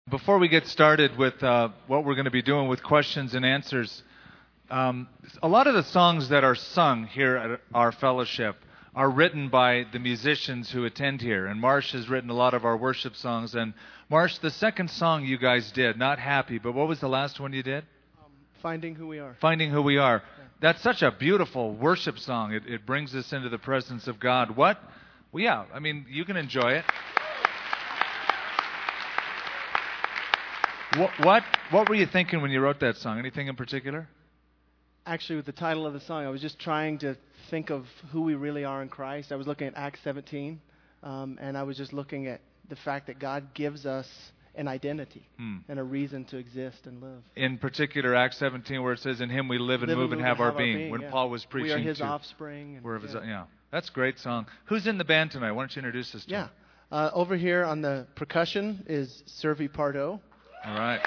Before we get started with what we're going to be doing with questions and answers, a lot of the songs that are sung here at our fellowship are written by the musicians who attend here. And Marsh has written a lot of our worship songs. And Marsh, the second song you guys did, Not Happy, but what was the last one you did? Finding Who We Are. Finding Who We Are. Yeah. That's such a beautiful worship song. It brings us into the presence of God. What? Well, yeah, I mean, you can enjoy it. What were you thinking when you wrote that song? Anything in particular? Actually, with the title of the song, I was just trying to think of who we really are in Christ. I was looking at Acts 17, and I was just looking at the fact that God gives us an identity and a reason to exist and live. In particular, Acts 17, where it says, "In Him we live and move and have our being." When yeah. Paul was preaching, we are His offspring. Yeah, that's a great song. Who's in the band tonight? Why don't you introduce us to him? Over here on the percussion is Servi Pardo. All right.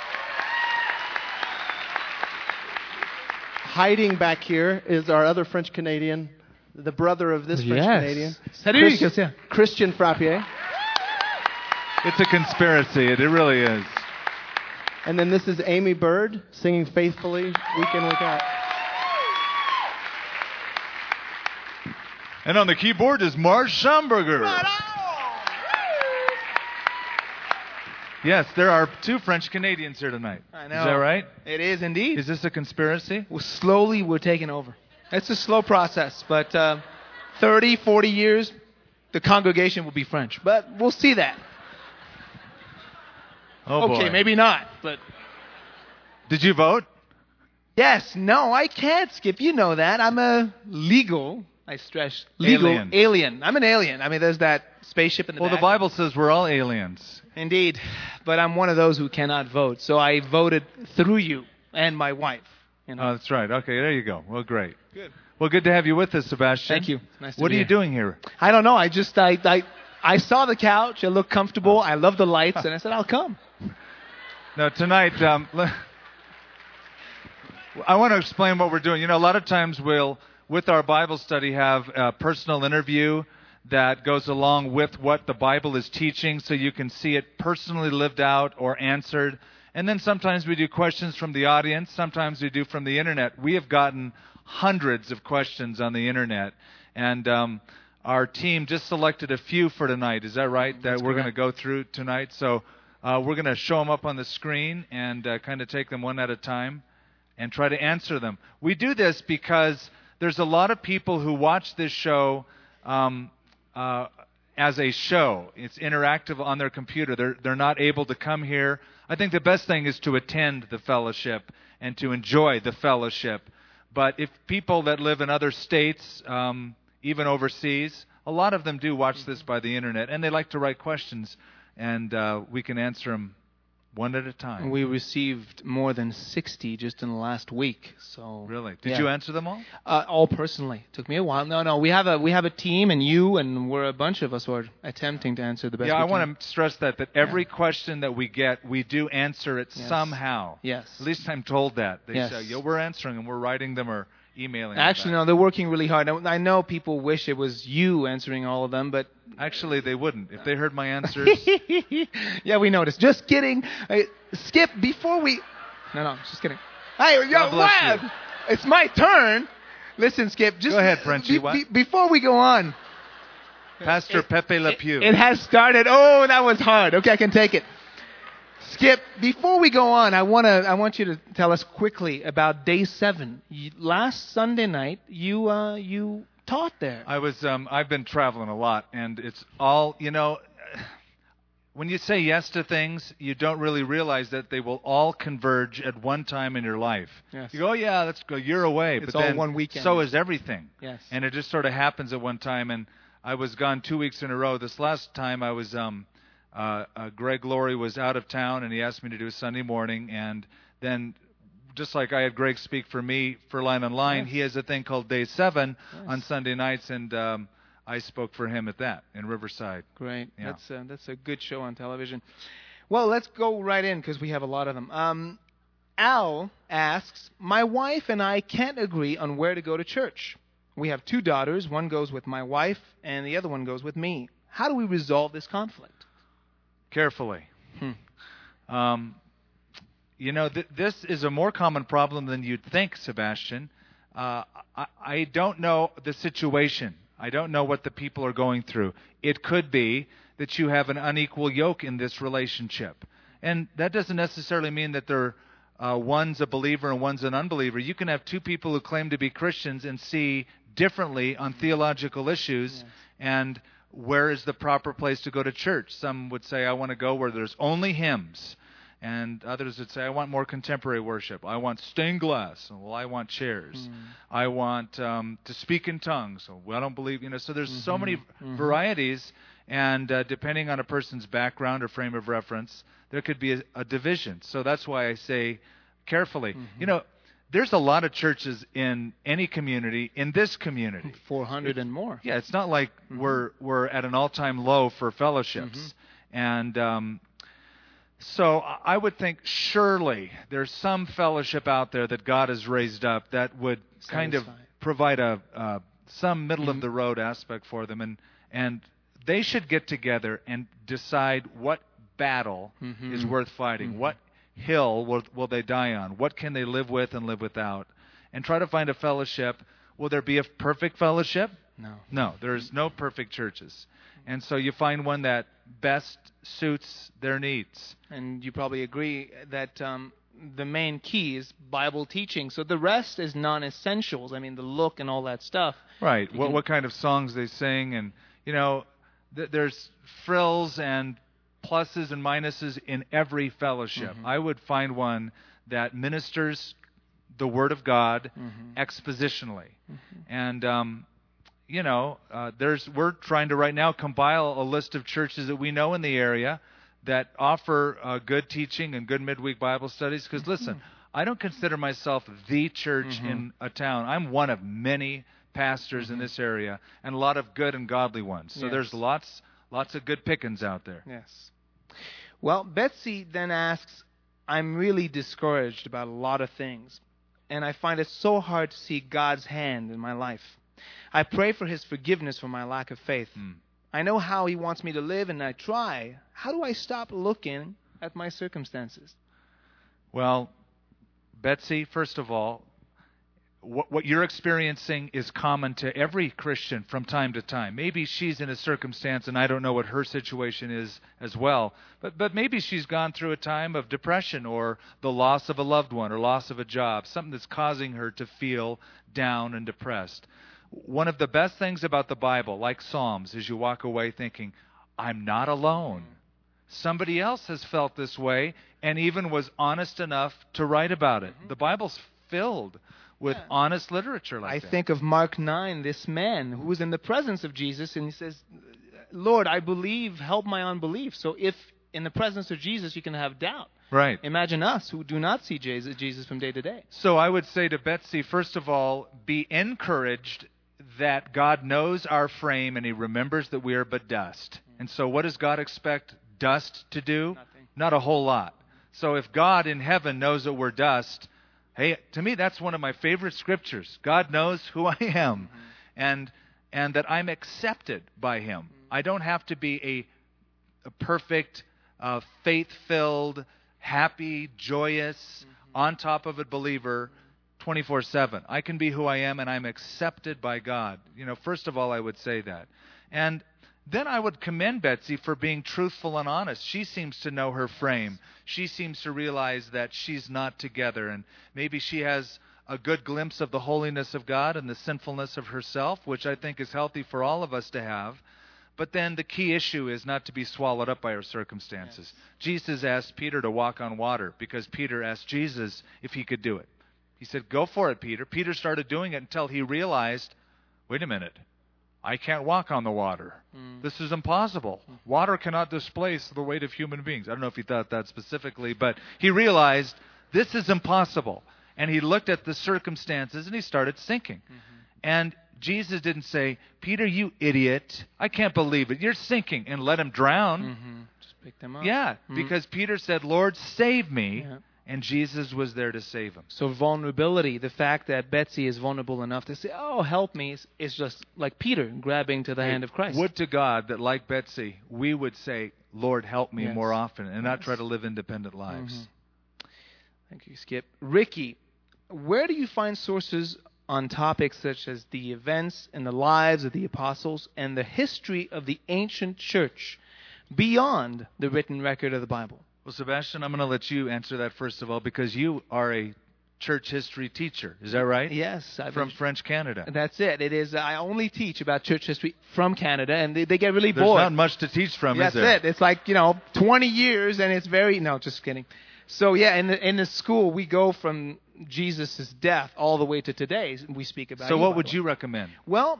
Hiding back here is our other French Canadian, the brother of this French Canadian. Salut, Christian Frappier. It's a conspiracy. It really is. And then this is Amy Bird singing faithfully week in, week out. And on the keyboard is Marsh Schamberger. Yes, there are two French Canadians here tonight. I know. Is that right? It is indeed. Is this a conspiracy? Well, slowly we're taking over. It's a slow process, but 30, 40 years, the congregation will be French. But we'll see that. Oh, okay, boy. maybe not, but... Did you vote? Yes, no, I can't, Skip. You know that. I'm a legal, I stress, legal alien. I'm an alien. I mean, there's that spaceship in the back. Well, the Bible says we're all aliens. Indeed, but I'm one of those who cannot vote, so I voted through you and my wife. You know? Oh, that's right. Okay, there you go. Well, great. Good. Well, good to have you with us, Sebastian. Thank you. It's nice to What be are you here. doing here? I don't know. I saw the couch. It looked comfortable. I love the lights, and I said, I'll come. Now, tonight, I want to explain what we're doing. You know, a lot of times we'll, with our Bible study, have a personal interview that goes along with what the Bible is teaching so you can see it personally lived out or answered. And then sometimes we do questions from the audience. Sometimes we do from the Internet. We have gotten hundreds of questions on the Internet. And our team just selected a few for tonight. Is that right? That we're going to go through tonight. So we're going to show them up on the screen and kind of take them one at a time and try to answer them. We do this because there's a lot of people who watch this show as a show. It's interactive on their computer. They're not able to come here. I think the best thing is to attend the fellowship and to enjoy the fellowship. But if people that live in other states, even overseas, a lot of them do watch this by the Internet, and they like to write questions, and we can answer them one at a time. We received more than 60 just in the last week. So really, did you answer them all? All personally. Took me a while. No. We have a team, and we're a bunch of us who are attempting to answer the best. Yeah, I want to stress that every question that we get, we do answer it somehow. Yes. At least I'm told that. They say, we're answering them, we're writing them or emailing them. Actually, no, they're working really hard. I know people wish it was you answering all of them, but... Actually, they wouldn't. If they heard my answers... Yeah, we noticed. Just kidding. Skip, before we... No, just kidding. Hey, bless you. It's my turn. Listen, Skip, just... Go ahead, Frenchie. Before we go on... Pastor Pepe Le Pew. It has started. Oh, that was hard. Okay, I can take it. Skip, before we go on, I want you to tell us quickly about Day 7. Last Sunday night, you taught there. I've been traveling a lot, and it's all, when you say yes to things, you don't really realize that they will all converge at one time in your life. Yes. You go, let's go. You're away. It's but all then one weekend. So is everything. Yes. And it just sort of happens at one time. And I was gone 2 weeks in a row. This last time I was, Greg Laurie was out of town, and he asked me to do a Sunday morning. And then, just like I had Greg speak for me for Line on Line, he has a thing called Day 7 on Sunday nights, and I spoke for him at that in Riverside. Great. Yeah. That's a good show on television. Well, let's go right in because we have a lot of them. Al asks, my wife and I can't agree on where to go to church. We have 2 daughters. One goes with my wife, and the other one goes with me. How do we resolve this conflict? Carefully. This is a more common problem than you'd think, Sebastian. I don't know the situation. I don't know what the people are going through. It could be that you have an unequal yoke in this relationship. And that doesn't necessarily mean that one's a believer and one's an unbeliever. You can have two people who claim to be Christians and see differently on theological issues. Yes. And where is the proper place to go to church? Some would say, I want to go where there's only hymns. And others would say, I want more contemporary worship. I want stained glass. Well, I want chairs. I want to speak in tongues. Well, I don't believe, so there's so many varieties. And depending on a person's background or frame of reference, there could be a division. So that's why I say carefully. There's a lot of churches in any community, in this community. 400 and more. Yeah, it's not like we're at an all-time low for fellowships. And so I would think surely there's some fellowship out there that God has raised up that would kind of provide some middle-of-the-road aspect for them. And they should get together and decide what battle is worth fighting, what hill will they die on, what can they live with and live without, and try to find a fellowship. Will there be a perfect fellowship? No, there's no perfect churches. And so you find one that best suits their needs. And you probably agree that the main key is Bible teaching. So the rest is non-essentials. I mean, the look and all that stuff. Right. What kind of songs they sing. And, there's frills and pluses and minuses in every fellowship. I would find one that ministers the Word of God expositionally. And, we're trying to right now compile a list of churches that we know in the area that offer good teaching and good midweek Bible studies. Because listen, I don't consider myself the church in a town. I'm one of many pastors in this area, and a lot of good and godly ones. So there's lots of good pickings out there. Yes. Well, Betsy then asks, I'm really discouraged about a lot of things, and I find it so hard to see God's hand in my life. I pray for His forgiveness for my lack of faith. I know how He wants me to live, and I try. How do I stop looking at my circumstances? Well, Betsy, first of all, what you're experiencing is common to every Christian from time to time. Maybe she's in a circumstance, and I don't know what her situation is as well, but maybe she's gone through a time of depression or the loss of a loved one or loss of a job, something that's causing her to feel down and depressed. One of the best things about the Bible, like Psalms, is you walk away thinking, I'm not alone. Somebody else has felt this way and even was honest enough to write about it. The Bible's filled with honest literature like that. I think of Mark 9, this man who was in the presence of Jesus, and he says, Lord, I believe, help my unbelief. So if in the presence of Jesus you can have doubt, right? Imagine us who do not see Jesus from day to day. So I would say to Betsy, first of all, be encouraged that God knows our frame and He remembers that we are but dust. And so what does God expect dust to do? Nothing. Not a whole lot. So if God in heaven knows that we're dust, hey, to me that's one of my favorite scriptures. God knows who I am and that I'm accepted by Him. I don't have to be a perfect, faith-filled, happy, joyous, on top of it believer 24/7. I can be who I am, and I'm accepted by God. First of all, I would say that. And then I would commend Betsy for being truthful and honest. She seems to know her frame. She seems to realize that she's not together, and maybe she has a good glimpse of the holiness of God and the sinfulness of herself, which I think is healthy for all of us to have. But then the key issue is not to be swallowed up by her circumstances. Yes. Jesus asked Peter to walk on water because Peter asked Jesus if he could do it. He said, go for it, Peter. Peter started doing it until he realized, wait a minute, I can't walk on the water. This is impossible. Water cannot displace the weight of human beings. I don't know if he thought that specifically, but he realized this is impossible. And he looked at the circumstances and he started sinking. And Jesus didn't say, Peter, you idiot, I can't believe it. You're sinking, and let him drown. Just pick them up. Yeah, because Peter said, Lord, save me. Yeah. And Jesus was there to save him. So vulnerability, the fact that Betsy is vulnerable enough to say, oh, help me, is just like Peter grabbing to the hand of Christ. Would to God that, like Betsy, we would say, Lord, help me Yes. more often and not Yes. try to live independent lives. Mhm. Thank you, Skip. Ricky, where do you find sources on topics such as the events and the lives of the apostles and the history of the ancient church beyond the written record of the Bible? Well, Sebastian, I'm going to let you answer that first of all because you are a church history teacher. Is that right? Yes. From French Canada. That's it. It is. I only teach about church history from Canada, and they get really There's bored. not much to teach from, That's is there? it. It's like, 20 years, and it's very... No, just kidding. So, yeah, in the school, we go from Jesus' death all the way to today. We speak about So it, what by would the you way. recommend? Well,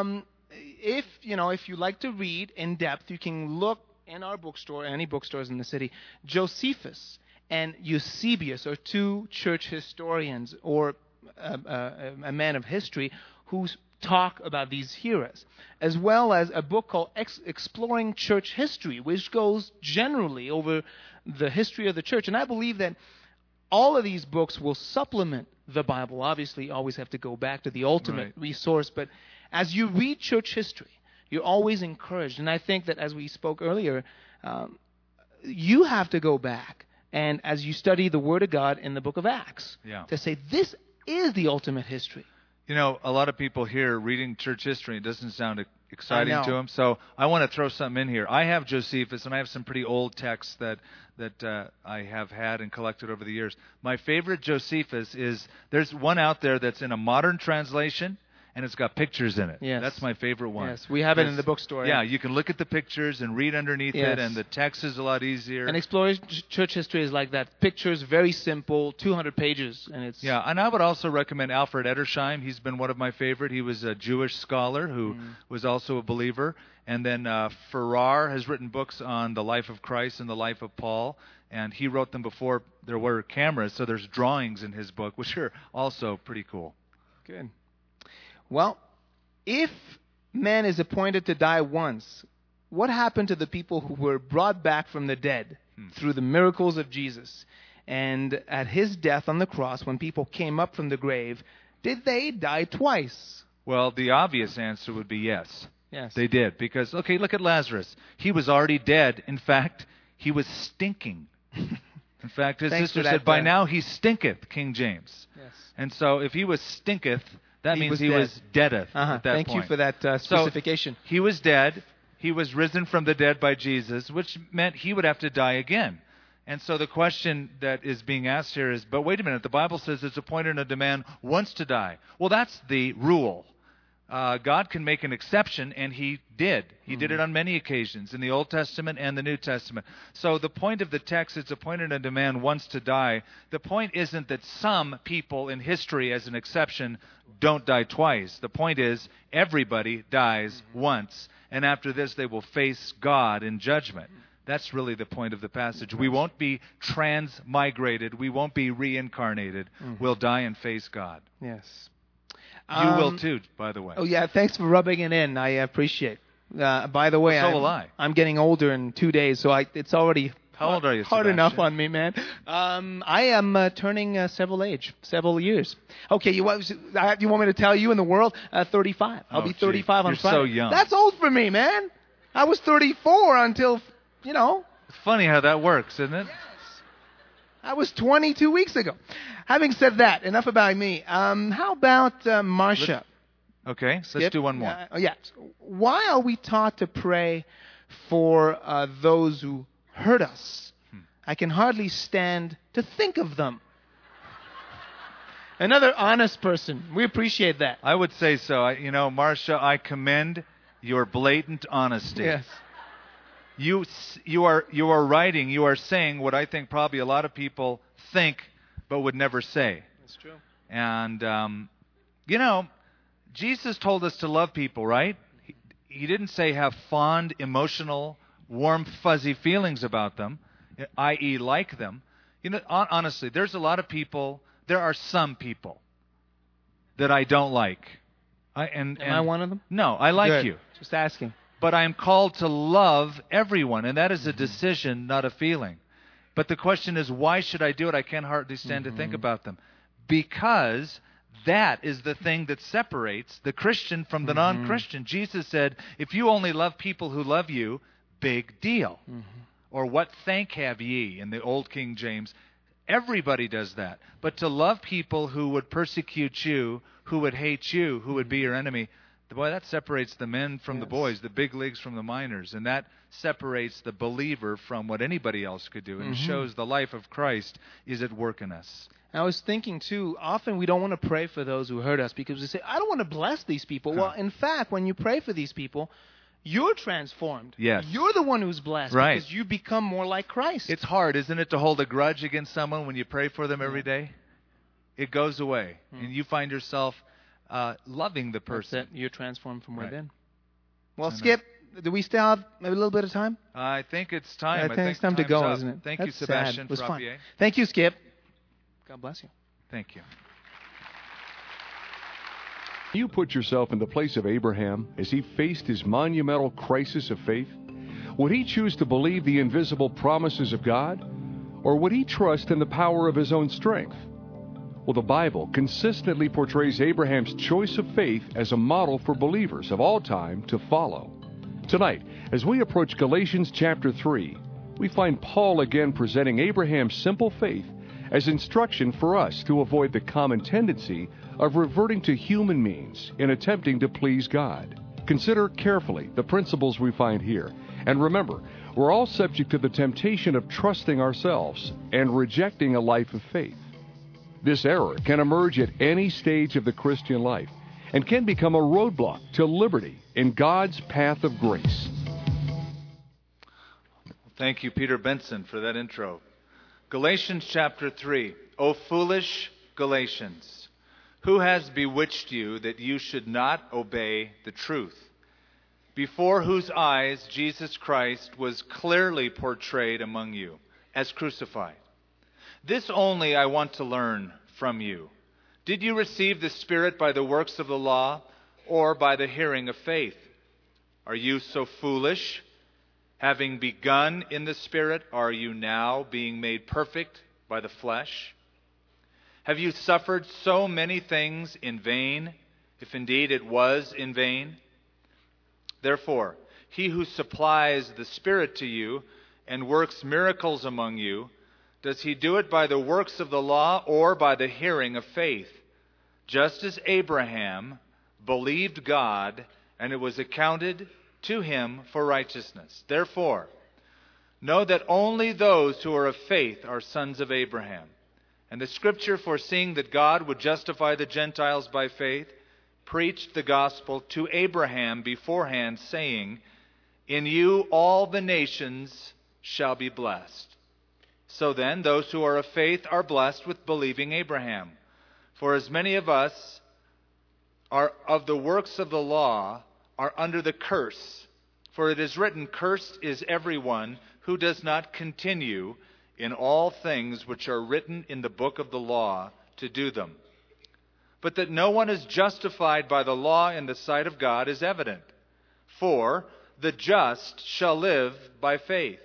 if you like to read in depth, you can look in our bookstore, any bookstores in the city. Josephus and Eusebius are two church historians or a man of history who talk about these eras, as well as a book called Exploring Church History, which goes generally over the history of the church. And I believe that all of these books will supplement the Bible. Obviously, you always have to go back to the ultimate resource, but as you read church history, you're always encouraged. And I think that, as we spoke earlier, you have to go back and as you study the Word of God in the book of Acts, to say this is the ultimate history. You know, a lot of people here reading church history, it doesn't sound exciting to them. So I want to throw something in here. I have Josephus, and I have some pretty old texts that I have had and collected over the years. My favorite Josephus is, there's one out there that's in a modern translation, and it's got pictures in it. Yes. That's my favorite one. Yes, we have it in the bookstore. Yeah, you can look at the pictures and read underneath it, and the text is a lot easier. And Exploring Church History is like that. Pictures, very simple, 200 pages, and it's... Yeah, and I would also recommend Alfred Edersheim. He's been one of my favorite. He was a Jewish scholar who was also a believer. And then Farrar has written books on the life of Christ and the life of Paul, and he wrote them before there were cameras, so there's drawings in his book, which are also pretty cool. Good. Well, if man is appointed to die once, what happened to the people who were brought back from the dead through the miracles of Jesus? And at his death on the cross, when people came up from the grave, did they die twice? Well, the obvious answer would be yes. Yes. They did. Because, okay, look at Lazarus. He was already dead. In fact, he was stinking. In fact, his sister said, by now he stinketh, King James. Yes. And so if he was stinketh, that means he was deadeth at that Thank point. you for that specification. So he was dead. He was risen from the dead by Jesus, which meant he would have to die again. And so the question that is being asked here is, but wait a minute, the Bible says it's appointed unto man once to die. Well, that's the rule. God can make an exception, and he did. He did it on many occasions in the Old Testament and the New Testament. So the point of the text, it's appointed unto man once to die. The point isn't that some people in history, as an exception, don't die twice. The point is everybody dies once, and after this they will face God in judgment. That's really the point of the passage. We won't be transmigrated. We won't be reincarnated. We'll die and face God. Yes. You will too, by the way. Oh, yeah, thanks for rubbing it in. I appreciate. By the way, So will I. I'm getting older in 2 days, so it's already How old are you, hard Sebastian? enough on me, man. I am turning several years. Okay, you want me to tell you in the world? 35. I'll be 35 on You're Friday. so young. That's old for me, man. I was 34 until, It's funny how that works, isn't it? I was 22 weeks ago. Having said that, enough about me. How about Marcia? Okay, let's do one more. Yes. Why are we taught to pray for those who hurt us? I can hardly stand to think of them. Another honest person. We appreciate that. I would say so. Marcia, I commend your blatant honesty. Yes. You are writing, you are saying what I think probably a lot of people think but would never say. That's true. And, Jesus told us to love people, right? He didn't say have fond, emotional, warm, fuzzy feelings about them, i.e. like them. Honestly, there's a lot of people, there are some people that I don't like. Am I one of them? No, I like Good. you. Just asking. But I am called to love everyone, and that is a decision, not a feeling. But the question is, why should I do it? I can't hardly stand to think about them. Because that is the thing that separates the Christian from the non-Christian. Jesus said, if you only love people who love you, big deal. Or what thank have ye in the old King James. Everybody does that. But to love people who would persecute you, who would hate you, who would be your enemy, boy, that separates the men from the boys, the big leagues from the minors. And that separates the believer from what anybody else could do. And shows the life of Christ is at work in us. I was thinking, too, often we don't want to pray for those who hurt us because we say, I don't want to bless these people. Well, in fact, when you pray for these people, you're transformed. Yes. You're the one who's blessed because you become more like Christ. It's hard, isn't it, to hold a grudge against someone when you pray for them every day? It goes away. And you find yourself loving the person. That's it. You're transformed from within. Well, Skip, do we still have maybe a little bit of time? I think it's time. I think it's time to go, isn't it? Thank That's you, Sebastian. Sad. It was fun. Frappier. Thank you, Skip. God bless you. Thank you. You put yourself in the place of Abraham as he faced his monumental crisis of faith? Would he choose to believe the invisible promises of God? Or would he trust in the power of his own strength? Well, the Bible consistently portrays Abraham's choice of faith as a model for believers of all time to follow. Tonight, as we approach Galatians chapter 3, we find Paul again presenting Abraham's simple faith as instruction for us to avoid the common tendency of reverting to human means in attempting to please God. Consider carefully the principles we find here, and remember, we're all subject to the temptation of trusting ourselves and rejecting a life of faith. This error can emerge at any stage of the Christian life and can become a roadblock to liberty in God's path of grace. Thank you, Peter Benson, for that intro. Galatians chapter 3. O foolish Galatians, who has bewitched you that you should not obey the truth? Before whose eyes Jesus Christ was clearly portrayed among you as crucified. This only I want to learn from you. Did you receive the Spirit by the works of the law or by the hearing of faith? Are you so foolish? Having begun in the Spirit, are you now being made perfect by the flesh? Have you suffered so many things in vain, if indeed it was in vain? Therefore, he who supplies the Spirit to you and works miracles among you, does he do it by the works of the law or by the hearing of faith? Just as Abraham believed God, and it was accounted to him for righteousness. Therefore, know that only those who are of faith are sons of Abraham. And the Scripture, foreseeing that God would justify the Gentiles by faith, preached the gospel to Abraham beforehand, saying, in you all the nations shall be blessed. So then, those who are of faith are blessed with believing Abraham. For as many of us are of the works of the law are under the curse. For it is written, cursed is everyone who does not continue in all things which are written in the book of the law to do them. But that no one is justified by the law in the sight of God is evident. For the just shall live by faith.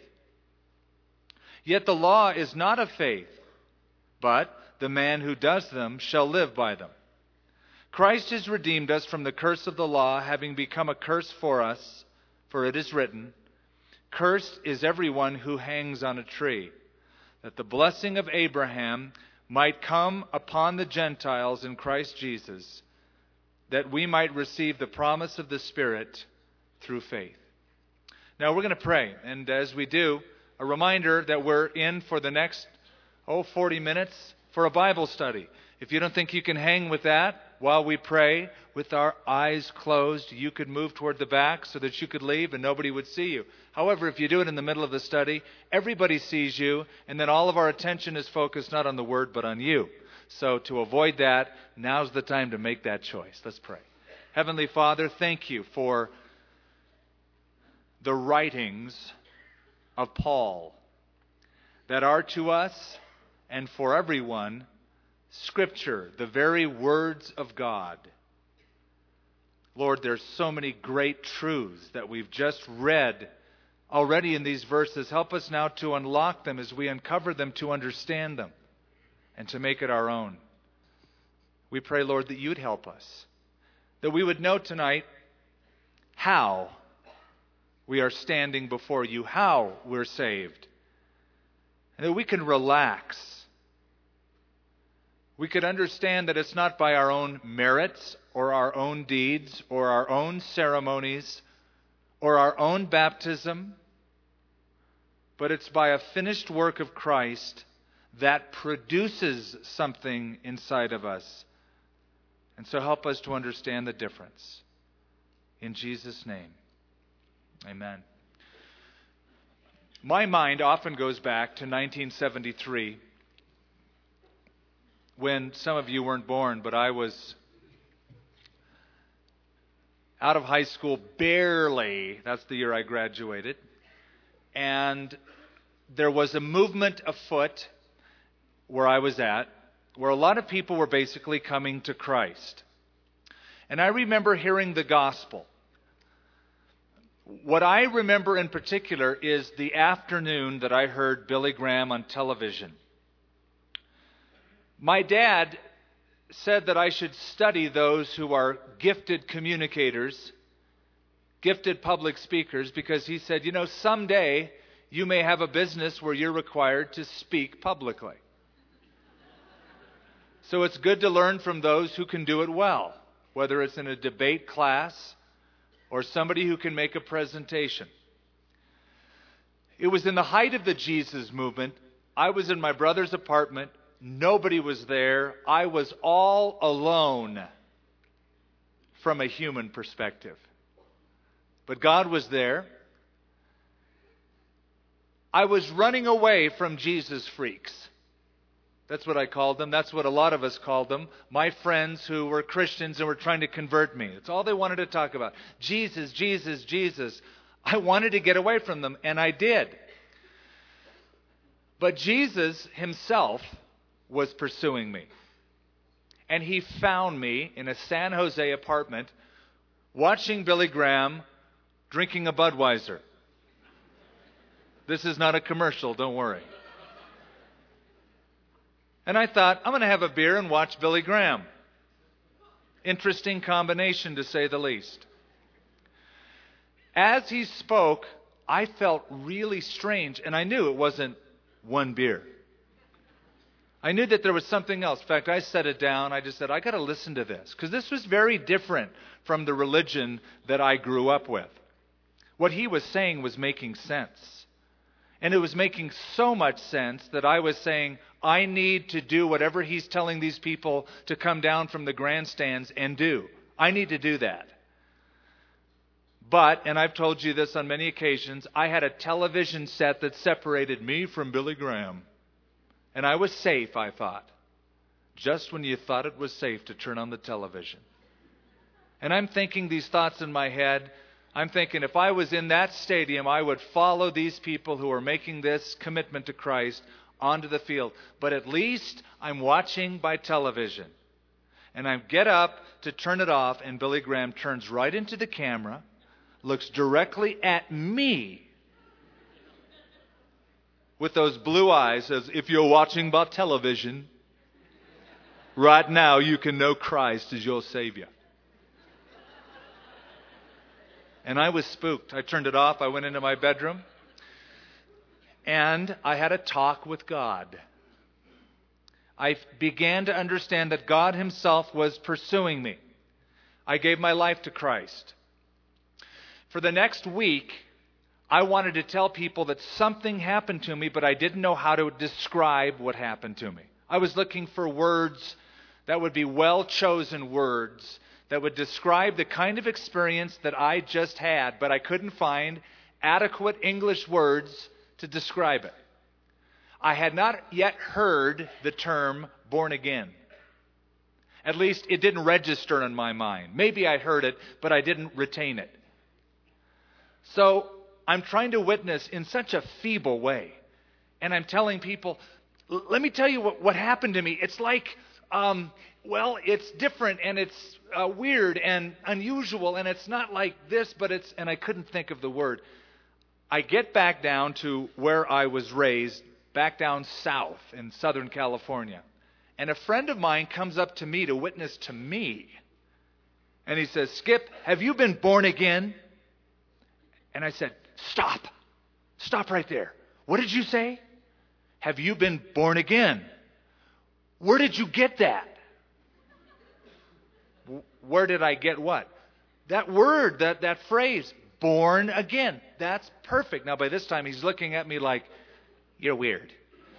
Yet the law is not of faith, but the man who does them shall live by them. Christ has redeemed us from the curse of the law, having become a curse for us, for it is written, cursed is everyone who hangs on a tree, that the blessing of Abraham might come upon the Gentiles in Christ Jesus, that we might receive the promise of the Spirit through faith. Now we're going to pray, and as we do, a reminder that we're in for the next 40 minutes for a Bible study. If you don't think you can hang with that while we pray with our eyes closed, you could move toward the back so that you could leave and nobody would see you. However, if you do it in the middle of the study, everybody sees you, and then all of our attention is focused not on the Word but on you. So to avoid that, now's the time to make that choice. Let's pray. Heavenly Father, thank you for the writings of Paul that are to us and for everyone Scripture, the very words of God. Lord, there's so many great truths that we've just read already in these verses. Help us now to unlock them as we uncover them, to understand them and to make it our own. We pray, Lord, that you'd help us, that we would know tonight how we are standing before you, how we're saved. And that we can relax. We could understand that it's not by our own merits or our own deeds or our own ceremonies or our own baptism, but it's by a finished work of Christ that produces something inside of us. And so help us to understand the difference. In Jesus' name, amen. My mind often goes back to 1973, when some of you weren't born, but I was out of high school barely. That's the year I graduated. And there was a movement afoot where I was at, where a lot of people were basically coming to Christ. And I remember hearing the gospel. What I remember in particular is the afternoon that I heard Billy Graham on television. My dad said that I should study those who are gifted communicators, gifted public speakers, because he said, you know, someday you may have a business where you're required to speak publicly. So it's good to learn from those who can do it well, whether it's in a debate class or somebody who can make a presentation. It was in the height of the Jesus movement. I was in my brother's apartment. Nobody was there. I was all alone from a human perspective. But God was there. I was running away from Jesus freaks. That's what I called them. That's what a lot of us called them. My friends who were Christians and were trying to convert me. It's all they wanted to talk about. Jesus, Jesus, Jesus. I wanted to get away from them, and I did. But Jesus himself was pursuing me. And he found me in a San Jose apartment watching Billy Graham drinking a Budweiser. This is not a commercial, don't worry. And I thought, I'm going to have a beer and watch Billy Graham. Interesting combination, to say the least. As he spoke, I felt really strange, and I knew it wasn't one beer. I knew that there was something else. In fact, I set it down. I just said, I got to listen to this, because this was very different from the religion that I grew up with. What he was saying was making sense. And it was making so much sense that I was saying, I need to do whatever he's telling these people to come down from the grandstands and do. I need to do that. But, and I've told you this on many occasions, I had a television set that separated me from Billy Graham. And I was safe, I thought. Just when you thought it was safe to turn on the television. And I'm thinking these thoughts in my head. I'm thinking if I was in that stadium, I would follow these people who are making this commitment to Christ onto the field. But at least I'm watching by television. And I get up to turn it off, and Billy Graham turns right into the camera, looks directly at me with those blue eyes, says, if you're watching by television, right now you can know Christ as your Savior. And I was spooked. I turned it off. I went into my bedroom. And I had a talk with God. I began to understand that God himself was pursuing me. I gave my life to Christ. For the next week, I wanted to tell people that something happened to me, but I didn't know how to describe what happened to me. I was looking for words that would be well-chosen words that would describe the kind of experience that I just had, but I couldn't find adequate English words to describe it. I had not yet heard the term born again. At least it didn't register in my mind. Maybe I heard it, but I didn't retain it. So I'm trying to witness in such a feeble way. And I'm telling people, let me tell you what happened to me. It's like, it's different and it's weird and unusual and it's not like this, but it's, and I couldn't think of the word. I get back down to where I was raised, back down south in Southern California. And a friend of mine comes up to me to witness to me. And he says, Skip, have you been born again? And I said, "Stop. Stop right there. What did you say? Have you been born again? Where did you get that?" Where did I get what? That word, that phrase, born again. That's perfect. Now, by this time, he's looking at me like, "You're weird."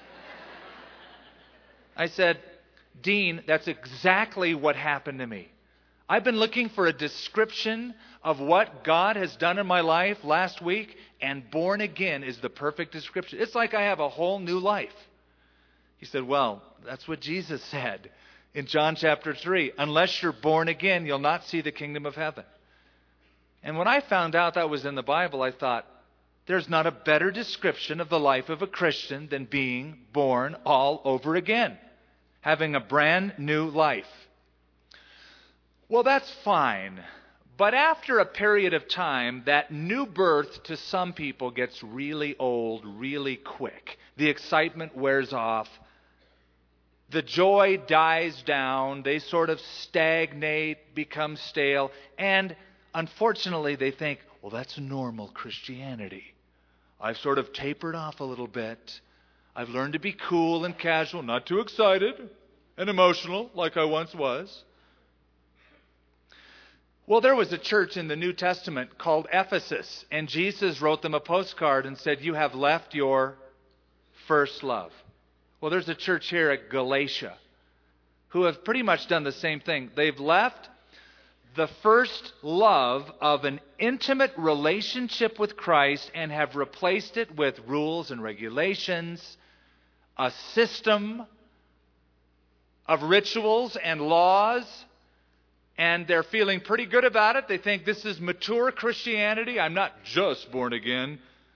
I said, "Dean, that's exactly what happened to me. I've been looking for a description of what God has done in my life last week, and born again is the perfect description. It's like I have a whole new life." He said, "Well, that's what Jesus said in John chapter 3. Unless you're born again, you'll not see the kingdom of heaven." And when I found out that was in the Bible, I thought, there's not a better description of the life of a Christian than being born all over again, having a brand new life. Well, that's fine. But after a period of time, that new birth to some people gets really old really quick. The excitement wears off. The joy dies down. They sort of stagnate, become stale. And unfortunately, they think, well, that's normal Christianity. I've sort of tapered off a little bit. I've learned to be cool and casual, not too excited and emotional like I once was. Well, there was a church in the New Testament called Ephesus, and Jesus wrote them a postcard and said, "You have left your first love." Well, there's a church here at Galatia who have pretty much done the same thing. They've left the first love of an intimate relationship with Christ and have replaced it with rules and regulations, a system of rituals and laws. And they're feeling pretty good about it. They think this is mature Christianity. I'm not just born again.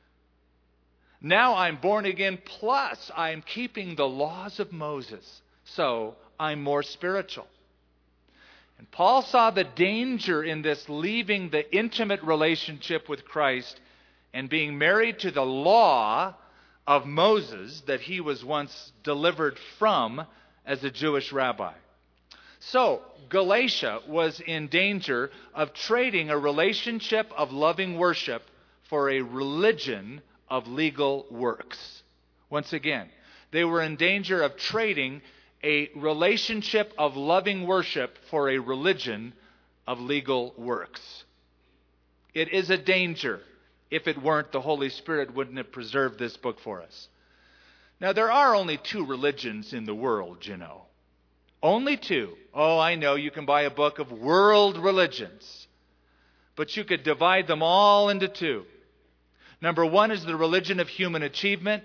Now I'm born again, plus I'm keeping the laws of Moses. So I'm more spiritual. And Paul saw the danger in this, leaving the intimate relationship with Christ and being married to the law of Moses that he was once delivered from as a Jewish rabbi. So, Galatia was in danger of trading a relationship of loving worship for a religion of legal works. Once again, they were in danger of trading a relationship of loving worship for a religion of legal works. It is a danger. If it weren't, the Holy Spirit wouldn't have preserved this book for us. Now, there are only 2 religions in the world, you know. Only 2. Oh, I know, you can buy a book of world religions. But you could divide them all into 2. Number 1 is the religion of human achievement.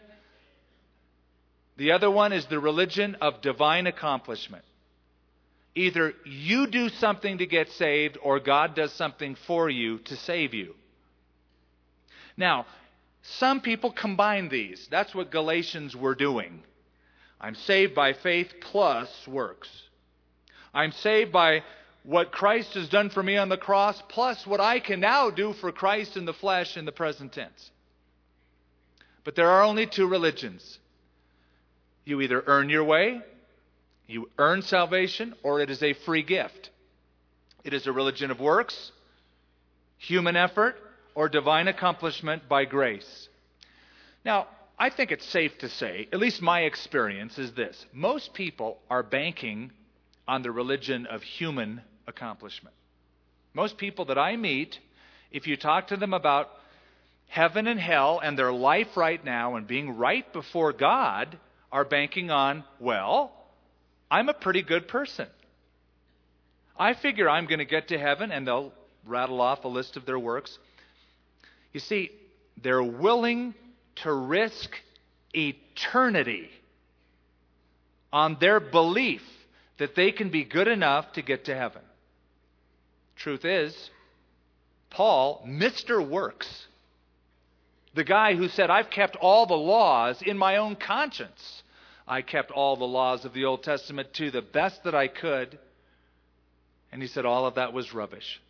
The other one is the religion of divine accomplishment. Either you do something to get saved, or God does something for you to save you. Now, some people combine these. That's what Galatians were doing. I'm saved by faith plus works. I'm saved by what Christ has done for me on the cross, plus what I can now do for Christ in the flesh in the present tense. But there are only 2 religions. You either earn your way, you earn salvation, or it is a free gift. It is a religion of works, human effort, or divine accomplishment by grace. Now, I think it's safe to say, at least my experience is this: most people are banking on the religion of human accomplishment. Most people that I meet, if you talk to them about heaven and hell and their life right now and being right before God, are banking on, well, I'm a pretty good person. I figure I'm going to get to heaven, and they'll rattle off a list of their works. You see, they're willing to risk eternity on their belief that they can be good enough to get to heaven. Truth is, Paul, Mr. Works, the guy who said, I've kept all the laws in my own conscience. I kept all the laws of the Old Testament to the best that I could. And he said all of that was rubbish.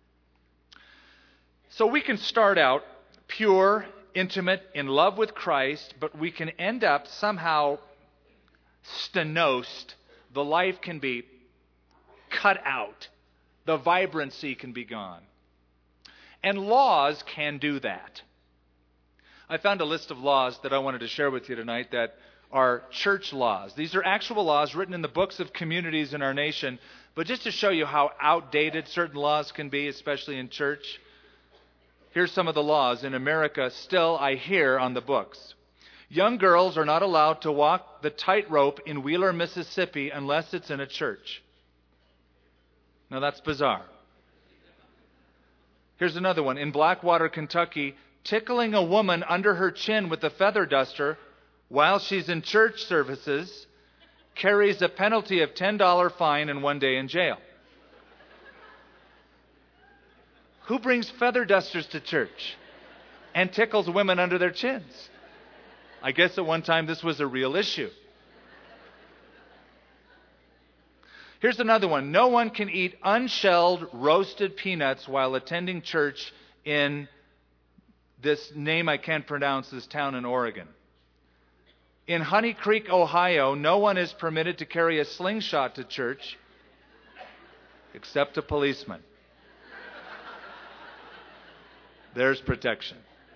So we can start out pure, intimate, in love with Christ, but we can end up somehow stenosed. The life can be cut out. The vibrancy can be gone. And laws can do that. I found a list of laws that I wanted to share with you tonight that are church laws. These are actual laws written in the books of communities in our nation, but just to show you how outdated certain laws can be, especially in church, here's some of the laws in America still I hear on the books. Young girls are not allowed to walk the tightrope in Wheeler, Mississippi unless it's in a church. Now that's bizarre. Here's another one. In Blackwater, Kentucky, tickling a woman under her chin with a feather duster while she's in church services carries a penalty of $10 fine and 1 day in jail. Who brings feather dusters to church and tickles women under their chins? I guess at one time this was a real issue. Here's another one. No one can eat unshelled roasted peanuts while attending church in this name I can't pronounce, this town in Oregon. In Honey Creek, Ohio, no one is permitted to carry a slingshot to church except a policeman. There's protection.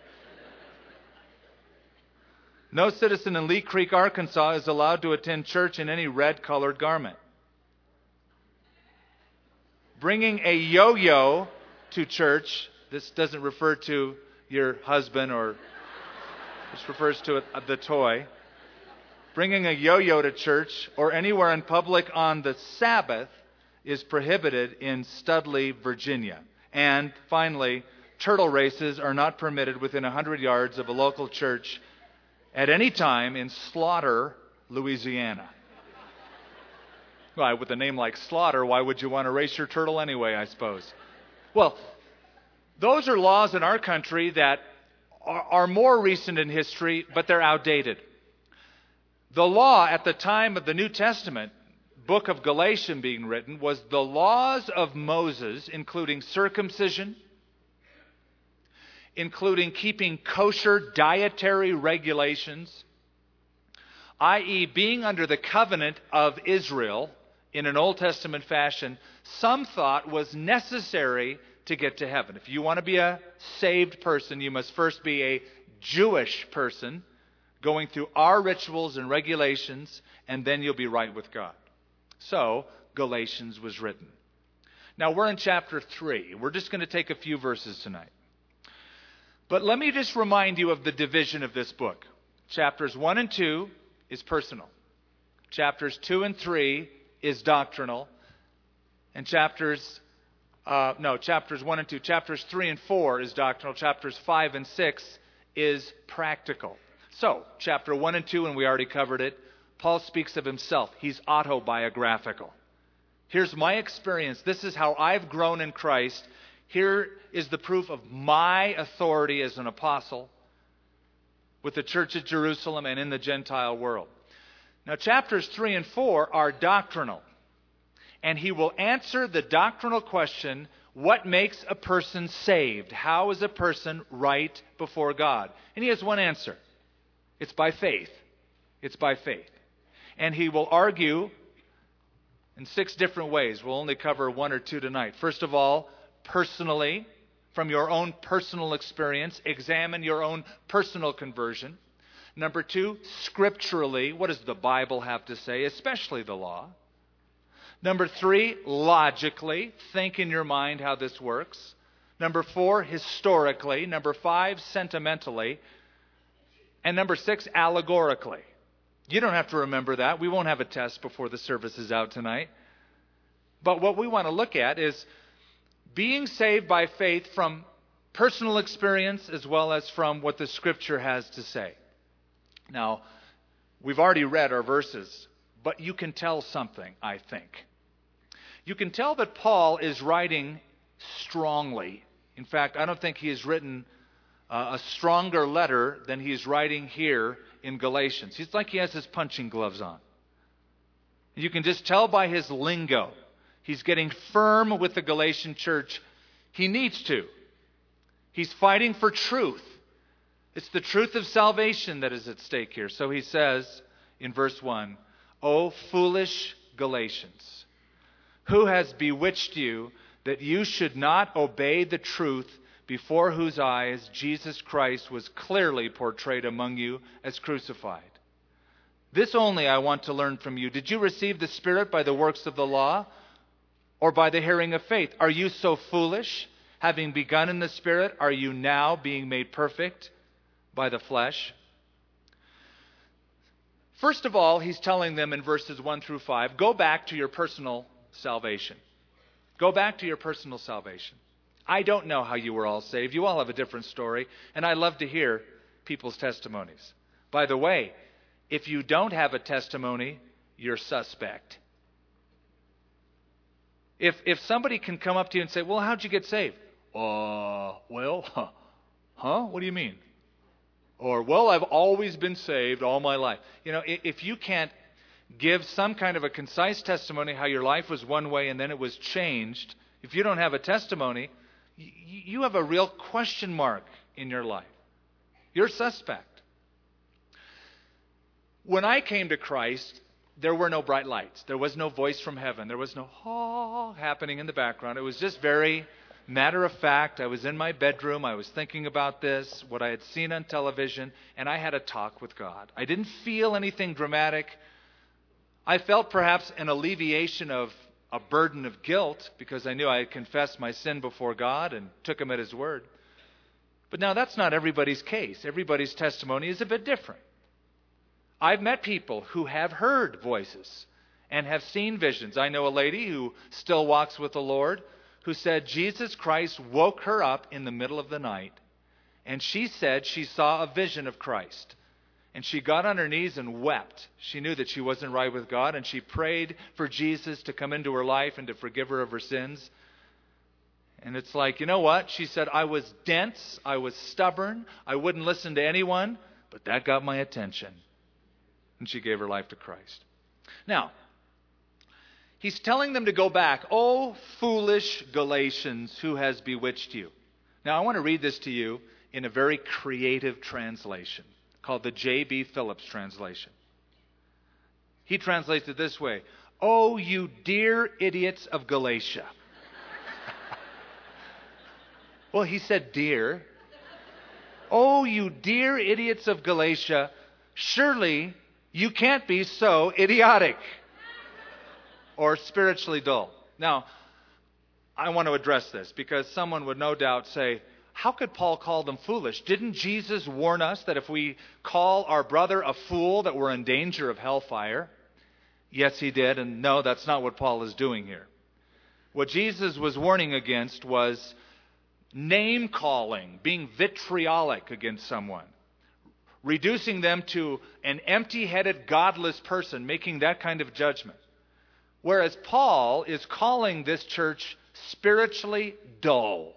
No citizen in Lee Creek, Arkansas is allowed to attend church in any red-colored garment. Bringing a yo-yo to church, this doesn't refer to your husband, or this refers to the toy. Bringing a yo-yo to church or anywhere in public on the Sabbath is prohibited in Studley, Virginia. And finally, turtle races are not permitted within 100 yards of a local church at any time in Slaughter, Louisiana. Well, with a name like Slaughter, why would you want to race your turtle anyway, I suppose? Well, those are laws in our country that are more recent in history, but they're outdated. The law at the time of the New Testament, book of Galatians being written, was the laws of Moses, including circumcision, including keeping kosher dietary regulations, i.e. being under the covenant of Israel in an Old Testament fashion, some thought was necessary to get to heaven. If you want to be a saved person, you must first be a Jewish person, going through our rituals and regulations, and then you'll be right with God. So, Galatians was written. Now, we're in chapter 3. We're just going to take a few verses tonight. But let me just remind you of the division of this book. Chapters 1 and 2 is personal. Chapters 2 and 3 is doctrinal. And chapters 1 and 2. Chapters 3 and 4 is doctrinal. Chapters 5 and 6 is practical. So, chapter 1 and 2, and we already covered it, Paul speaks of himself. He's autobiographical. Here's my experience. This is how I've grown in Christ. Here is the proof of my authority as an apostle with the church at Jerusalem and in the Gentile world. Now, chapters 3 and 4 are doctrinal. And he will answer the doctrinal question, what makes a person saved? How is a person right before God? And he has one answer. It's by faith. It's by faith. And he will argue in 6 different ways. We'll only cover 1 or 2 tonight. First of all, personally, from your own personal experience, examine your own personal conversion. Number 2, scripturally, what does the Bible have to say, especially the law? Number 3, logically, think in your mind how this works. Number 4, historically. Number 5, sentimentally. And number 6, allegorically. You don't have to remember that. We won't have a test before the service is out tonight. But what we want to look at is being saved by faith from personal experience as well as from what the Scripture has to say. Now, we've already read our verses, but you can tell something, I think. You can tell that Paul is writing strongly. In fact, I don't think he has written a stronger letter than he's writing here in Galatians. It's like he has his punching gloves on. You can just tell by his lingo. He's getting firm with the Galatian church. He needs to. He's fighting for truth. It's the truth of salvation that is at stake here. So he says in verse 1, O foolish Galatians, who has bewitched you that you should not obey the truth before whose eyes Jesus Christ was clearly portrayed among you as crucified. This only I want to learn from you. Did you receive the Spirit by the works of the law or by the hearing of faith? Are you so foolish? Having begun in the Spirit, are you now being made perfect by the flesh? First of all, he's telling them in verses 1 through 5, go back to your personal salvation. Go back to your personal salvation. I don't know how you were all saved. You all have a different story, and I love to hear people's testimonies. By the way, if you don't have a testimony, you're suspect. If somebody can come up to you and say, well, how'd you get saved? What do you mean? Or, well, I've always been saved all my life. You know, if you can't give some kind of a concise testimony how your life was one way and then it was changed, if you don't have a testimony, you have a real question mark in your life. You're suspect. When I came to Christ, there were no bright lights. There was no voice from heaven. There was no happening in the background. It was just very matter of fact. I was in my bedroom. I was thinking about this, what I had seen on television, and I had a talk with God. I didn't feel anything dramatic. I felt perhaps an alleviation of a burden of guilt because I knew I had confessed my sin before God and took Him at His word. But now that's not everybody's case. Everybody's testimony is a bit different. I've met people who have heard voices and have seen visions. I know a lady who still walks with the Lord who said Jesus Christ woke her up in the middle of the night, and she said she saw a vision of Christ. And she got on her knees and wept. She knew that she wasn't right with God, and she prayed for Jesus to come into her life and to forgive her of her sins. And it's like, you know what? She said, I was dense, I was stubborn, I wouldn't listen to anyone, but that got my attention. And she gave her life to Christ. Now, he's telling them to go back. Oh, foolish Galatians, who has bewitched you? Now, I want to read this to you in a very creative translation called the J.B. Phillips translation. He translates it this way. Oh, you dear idiots of Galatia. Well, he said dear. Oh, you dear idiots of Galatia, surely you can't be so idiotic or spiritually dull. Now, I want to address this because someone would no doubt say, how could Paul call them foolish? Didn't Jesus warn us that if we call our brother a fool, that we're in danger of hellfire? Yes, he did, and no, that's not what Paul is doing here. What Jesus was warning against was name-calling, being vitriolic against someone, reducing them to an empty-headed, godless person, making that kind of judgment. Whereas Paul is calling this church spiritually dull.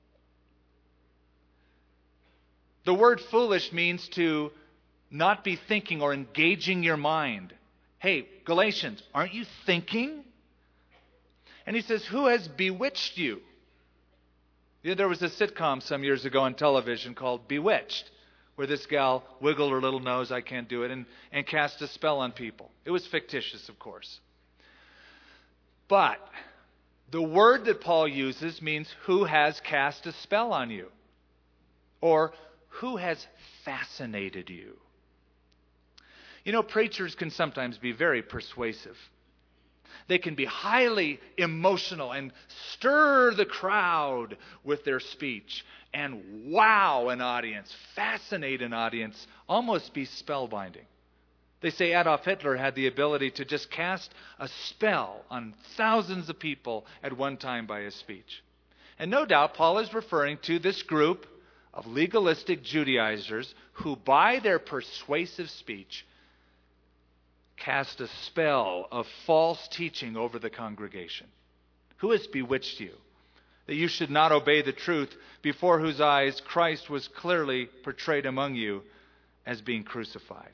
The word foolish means to not be thinking or engaging your mind. Hey, Galatians, aren't you thinking? And he says, who has bewitched you? There was a sitcom some years ago on television called Bewitched, where this gal wiggled her little nose, I can't do it, and cast a spell on people. It was fictitious, of course. But the word that Paul uses means who has cast a spell on you, or who has fascinated you. You know, preachers can sometimes be very persuasive. They can be highly emotional and stir the crowd with their speech and wow an audience, fascinate an audience, almost be spellbinding. They say Adolf Hitler had the ability to just cast a spell on thousands of people at one time by his speech. And no doubt Paul is referring to this group of legalistic Judaizers who, by their persuasive speech, cast a spell of false teaching over the congregation. Who has bewitched you? That you should not obey the truth, before whose eyes Christ was clearly portrayed among you as being crucified.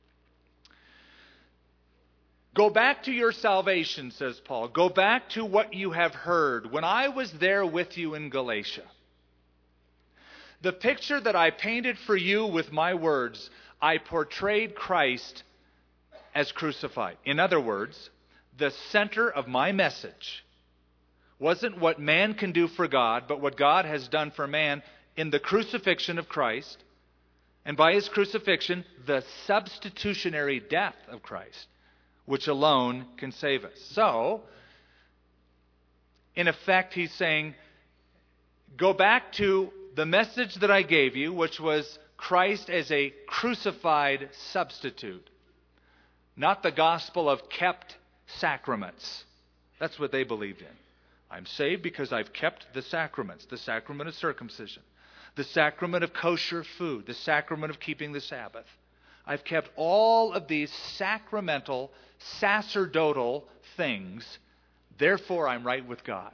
Go back to your salvation, says Paul. Go back to what you have heard. When I was there with you in Galatia, the picture that I painted for you with my words, I portrayed Christ as crucified. In other words, the center of my message wasn't what man can do for God, but what God has done for man in the crucifixion of Christ, and by his crucifixion, the substitutionary death of Christ, which alone can save us. So, in effect, he's saying, go back to the message that I gave you, which was Christ as a crucified substitute, not the gospel of kept sacraments. That's what they believed in. I'm saved because I've kept the sacraments, the sacrament of circumcision, the sacrament of kosher food, the sacrament of keeping the Sabbath. I've kept all of these sacramental, sacerdotal things. Therefore, I'm right with God.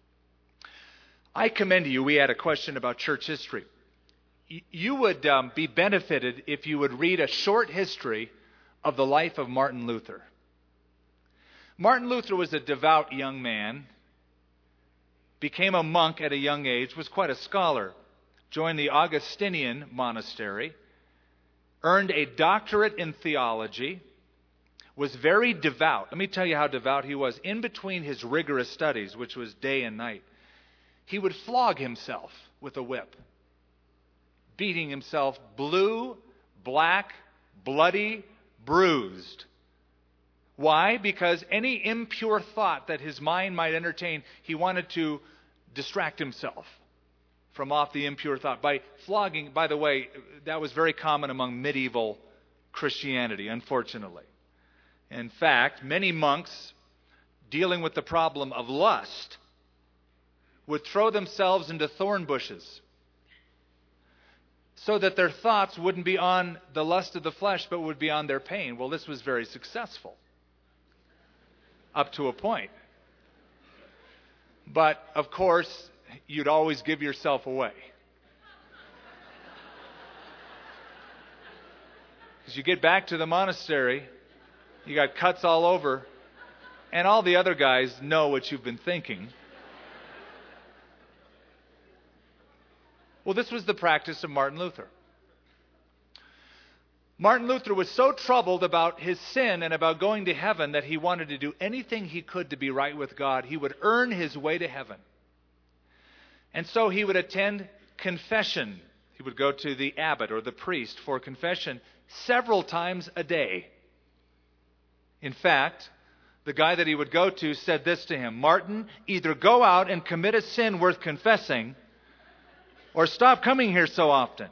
I commend to you, we had a question about church history. You would be benefited if you would read a short history of the life of Martin Luther. Martin Luther was a devout young man, became a monk at a young age, was quite a scholar, joined the Augustinian monastery, earned a doctorate in theology, was very devout. Let me tell you how devout he was. In between his rigorous studies, which was day and night, he would flog himself with a whip, beating himself blue, black, bloody, bruised. Why? Because any impure thought that his mind might entertain, he wanted to distract himself from off the impure thought. By flogging, by the way, that was very common among medieval Christianity, unfortunately. In fact, many monks dealing with the problem of lust would throw themselves into thorn bushes so that their thoughts wouldn't be on the lust of the flesh, but would be on their pain. Well, this was very successful, up to a point. But, of course, you'd always give yourself away. Because you get back to the monastery, you got cuts all over, and all the other guys know what you've been thinking. Well, this was the practice of Martin Luther. Martin Luther was so troubled about his sin and about going to heaven that he wanted to do anything he could to be right with God. He would earn his way to heaven. And so he would attend confession. He would go to the abbot or the priest for confession several times a day. In fact, the guy that he would go to said this to him: Martin, either go out and commit a sin worth confessing, or stop coming here so often.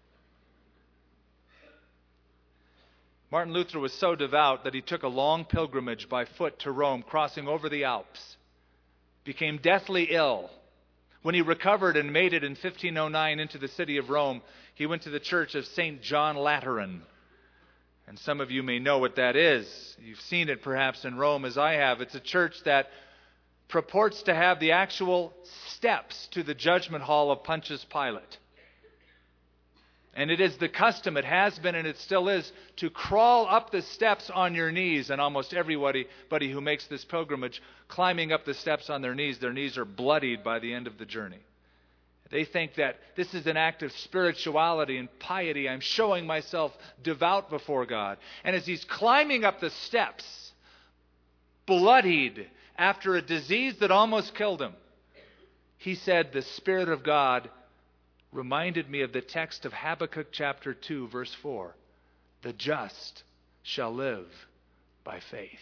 Martin Luther was so devout that he took a long pilgrimage by foot to Rome, crossing over the Alps, became deathly ill. When he recovered and made it in 1509 into the city of Rome, he went to the church of St. John Lateran. And some of you may know what that is. You've seen it perhaps in Rome as I have. It's a church that purports to have the actual steps to the judgment hall of Pontius Pilate. And it is the custom, it has been and it still is, to crawl up the steps on your knees. And almost everybody who makes this pilgrimage, climbing up the steps on their knees are bloodied by the end of the journey. They think that this is an act of spirituality and piety. I'm showing myself devout before God. And as he's climbing up the steps, bloodied after a disease that almost killed him, he said, the Spirit of God reminded me of the text of Habakkuk chapter 2, verse 4. The just shall live by faith.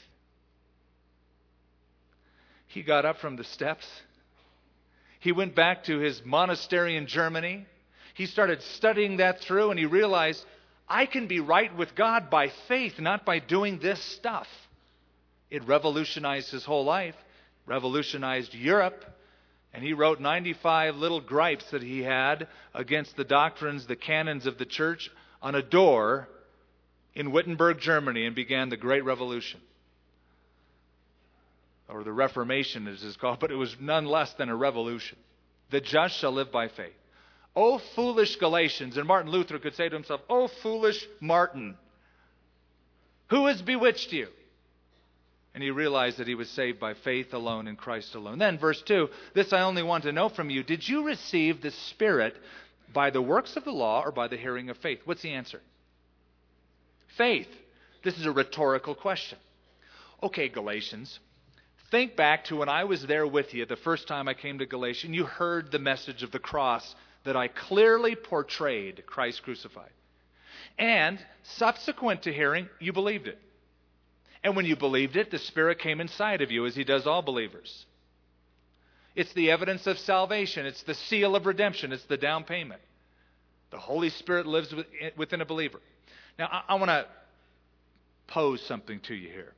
He got up from the steps. He went back to his monastery in Germany. He started studying that through, and he realized, I can be right with God by faith, not by doing this stuff. It revolutionized his whole life, revolutionized Europe. And he wrote 95 little gripes that he had against the doctrines, the canons of the church on a door in Wittenberg, Germany, and began the Great Revolution. Or the Reformation, as it's called, but it was none less than a revolution. The just shall live by faith. O foolish Galatians, and Martin Luther could say to himself, O foolish Martin, who has bewitched you? And he realized that he was saved by faith alone in Christ alone. Then, verse 2, this I only want to know from you. Did you receive the Spirit by the works of the law or by the hearing of faith? What's the answer? Faith. This is a rhetorical question. Okay, Galatians, Think back to when I was there with you the first time I came to Galatia, and you heard the message of the cross that I clearly portrayed Christ crucified. And subsequent to hearing, you believed it. And when you believed it, the Spirit came inside of you, as He does all believers. It's the evidence of salvation. It's the seal of redemption. It's the down payment. The Holy Spirit lives within a believer. Now, I want to pose something to you here.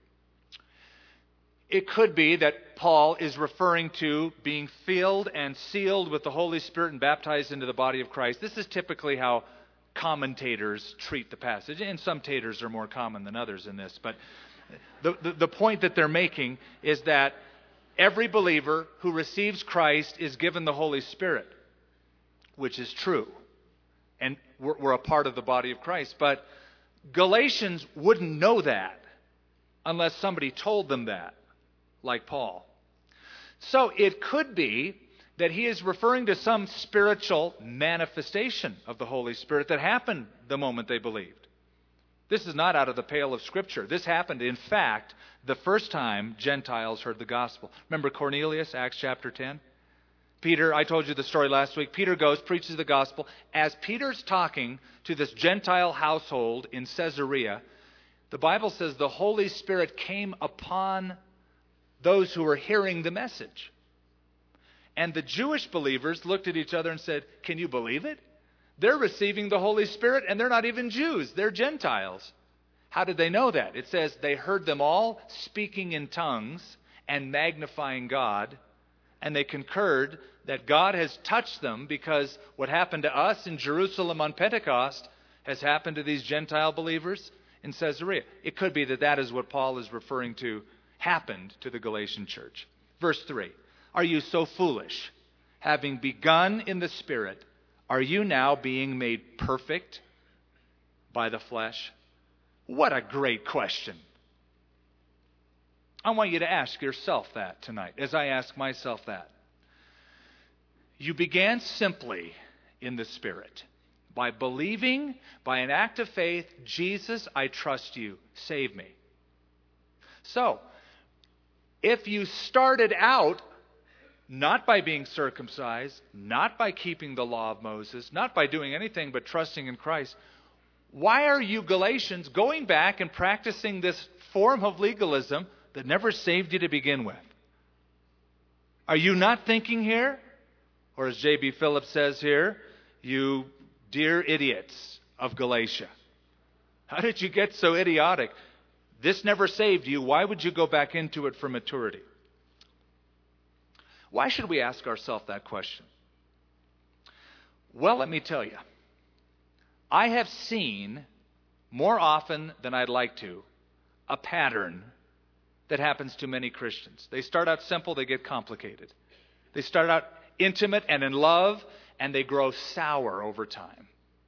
It could be that Paul is referring to being filled and sealed with the Holy Spirit and baptized into the body of Christ. This is typically how commentators treat the passage, and some taters are more common than others in this. But the point that they're making is that every believer who receives Christ is given the Holy Spirit, which is true. And we're a part of the body of Christ. But Galatians wouldn't know that unless somebody told them that, like Paul. So it could be that he is referring to some spiritual manifestation of the Holy Spirit that happened the moment they believed. This is not out of the pale of Scripture. This happened, in fact, the first time Gentiles heard the gospel. Remember Cornelius, Acts chapter 10? Peter, I told you the story last week. Peter goes, preaches the gospel. As Peter's talking to this Gentile household in Caesarea, the Bible says the Holy Spirit came upon those who were hearing the message. And the Jewish believers looked at each other and said, "Can you believe it? They're receiving the Holy Spirit and they're not even Jews. They're Gentiles." How did they know that? It says they heard them all speaking in tongues and magnifying God. And they concurred that God has touched them because what happened to us in Jerusalem on Pentecost has happened to these Gentile believers in Caesarea. It could be that that is what Paul is referring to happened to the Galatian church. Verse 3, "Are you so foolish? Having begun in the Spirit, are you now being made perfect by the flesh?" What a great question. I want you to ask yourself that tonight, as I ask myself that. You began simply in the Spirit, by believing, by an act of faith, "Jesus, I trust you, save me." So, if you started out not by being circumcised, not by keeping the law of Moses, not by doing anything but trusting in Christ, why are you Galatians going back and practicing this form of legalism that never saved you to begin with? Are you not thinking here? Or as J.B. Phillips says here, you dear idiots of Galatia. How did you get so idiotic? This never saved you. Why would you go back into it for maturity? Why should we ask ourselves that question? Well, let me tell you. I have seen, more often than I'd like to, a pattern that happens to many Christians. They start out simple, they get complicated. They start out intimate and in love, and they grow sour over time.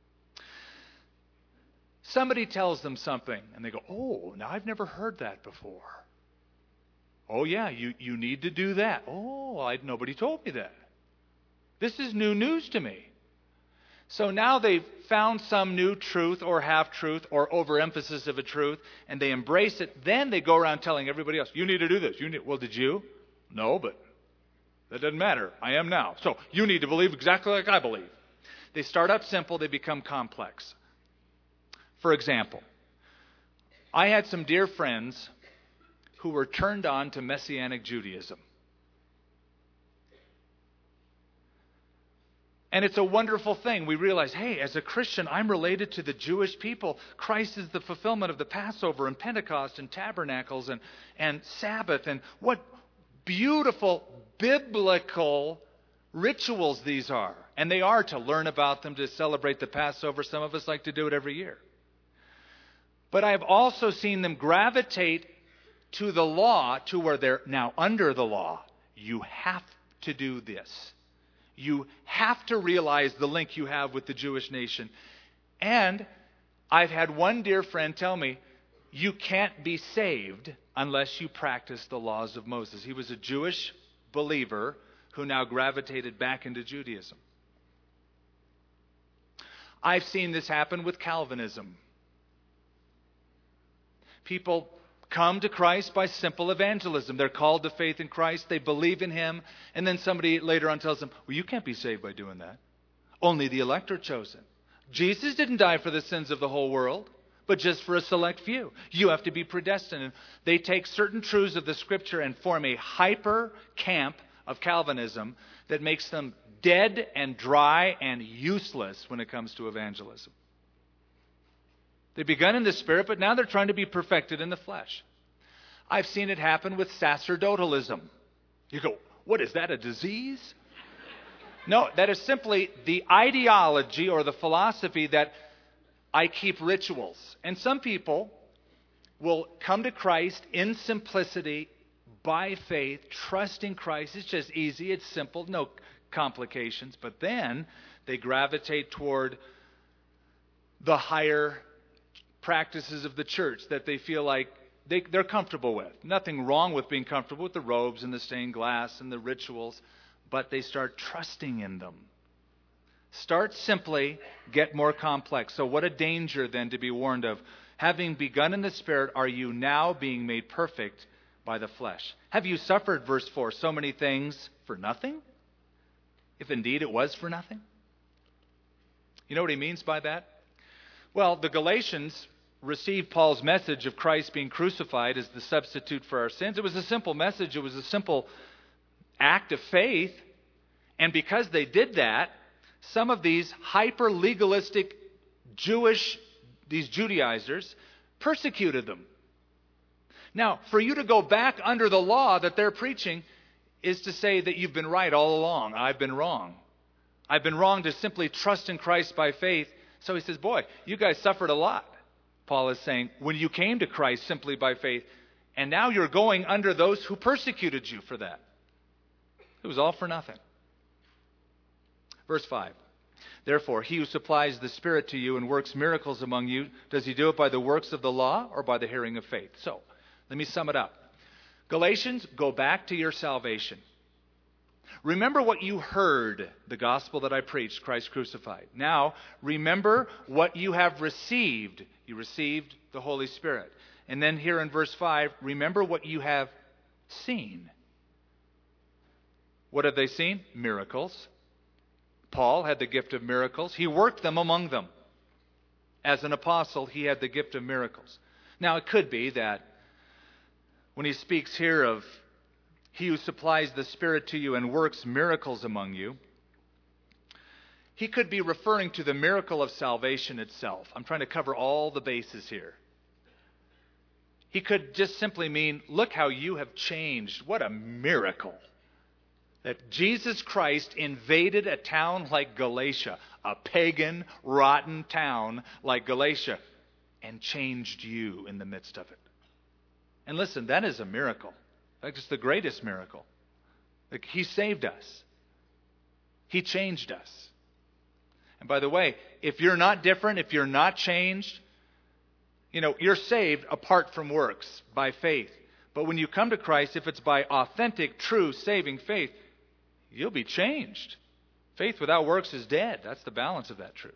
Somebody tells them something, and they go, "Oh, now I've never heard that before." "Oh, yeah, you need to do that." "Oh, nobody told me that. This is new news to me." So now they've found some new truth or half-truth or overemphasis of a truth, and they embrace it. Then they go around telling everybody else, "You need to do this." Well, did you? "No, but that doesn't matter. I am now. So you need to believe exactly like I believe." They start out simple. They become complex. For example, I had some dear friends who were turned on to Messianic Judaism. And it's a wonderful thing. We realize, hey, as a Christian, I'm related to the Jewish people. Christ is the fulfillment of the Passover and Pentecost and Tabernacles and Sabbath. And what beautiful biblical rituals these are. And they are to learn about them, to celebrate the Passover. Some of us like to do it every year. But I've also seen them gravitate to the law, to where they're now under the law. You have to do this. You have to realize the link you have with the Jewish nation. And I've had one dear friend tell me, you can't be saved unless you practice the laws of Moses. He was a Jewish believer who now gravitated back into Judaism. I've seen this happen with Calvinism. People come to Christ by simple evangelism. They're called to faith in Christ. They believe in Him. And then somebody later on tells them, well, you can't be saved by doing that. Only the elect are chosen. Jesus didn't die for the sins of the whole world, but just for a select few. You have to be predestined. And they take certain truths of the Scripture and form a hyper camp of Calvinism that makes them dead and dry and useless when it comes to evangelism. They've begun in the Spirit, but now they're trying to be perfected in the flesh. I've seen it happen with sacerdotalism. You go, what is that, a disease? No, that is simply the ideology or the philosophy that I keep rituals. And some people will come to Christ in simplicity, by faith, trusting Christ. It's just easy, it's simple, no complications. But then they gravitate toward the higher practices of the church that they feel like they're comfortable with. Nothing wrong with being comfortable with the robes and the stained glass and the rituals, but they start trusting in them. Start simply, get more complex. So what a danger then to be warned of. Having begun in the Spirit, are you now being made perfect by the flesh? Have you suffered, verse 4, so many things for nothing? If indeed it was for nothing? You know what he means by that? Well, the Galatians received Paul's message of Christ being crucified as the substitute for our sins. It was a simple message. It was a simple act of faith. And because they did that, some of these hyper-legalistic these Judaizers, persecuted them. Now, for you to go back under the law that they're preaching is to say that you've been right all along. I've been wrong. I've been wrong to simply trust in Christ by faith. So he says, boy, you guys suffered a lot. Paul is saying, when you came to Christ simply by faith, and now you're going under those who persecuted you for that. It was all for nothing. Verse 5. Therefore, he who supplies the Spirit to you and works miracles among you, does he do it by the works of the law or by the hearing of faith? So, let me sum it up. Galatians, go back to your salvation. Remember what you heard, the gospel that I preached, Christ crucified. Now, remember what you have received. You received the Holy Spirit. And then here in verse 5, remember what you have seen. What have they seen? Miracles. Paul had the gift of miracles. He worked them among them. As an apostle, he had the gift of miracles. Now, it could be that when he speaks here of he who supplies the Spirit to you and works miracles among you, he could be referring to the miracle of salvation itself. I'm trying to cover all the bases here. He could just simply mean, look how you have changed. What a miracle. That Jesus Christ invaded a town like Galatia, a pagan, rotten town like Galatia, and changed you in the midst of it. And listen, that is a miracle. In fact, it's the greatest miracle. Like, he saved us. He changed us. And by the way, if you're not different, if you're not changed, you're saved apart from works, by faith. But when you come to Christ, if it's by authentic, true, saving faith, you'll be changed. Faith without works is dead. That's the balance of that truth.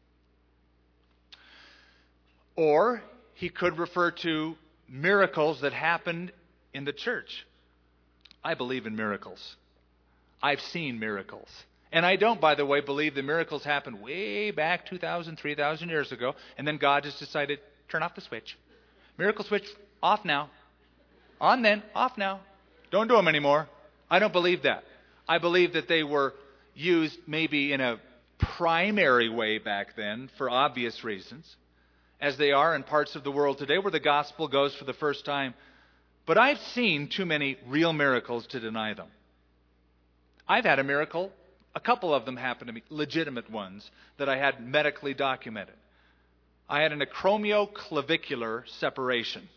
Or he could refer to miracles that happened in the church. I believe in miracles. I've seen miracles. And I don't, by the way, believe the miracles happened way back 2,000, 3,000 years ago, and then God just decided, turn off the switch. Miracle switch, off now. On then, off now. Don't do them anymore. I don't believe that. I believe that they were used maybe in a primary way back then for obvious reasons, as they are in parts of the world today where the gospel goes for the first time. But I've seen too many real miracles to deny them. I've had a miracle, a couple of them happened to me, legitimate ones, that I had medically documented. I had an acromioclavicular separation.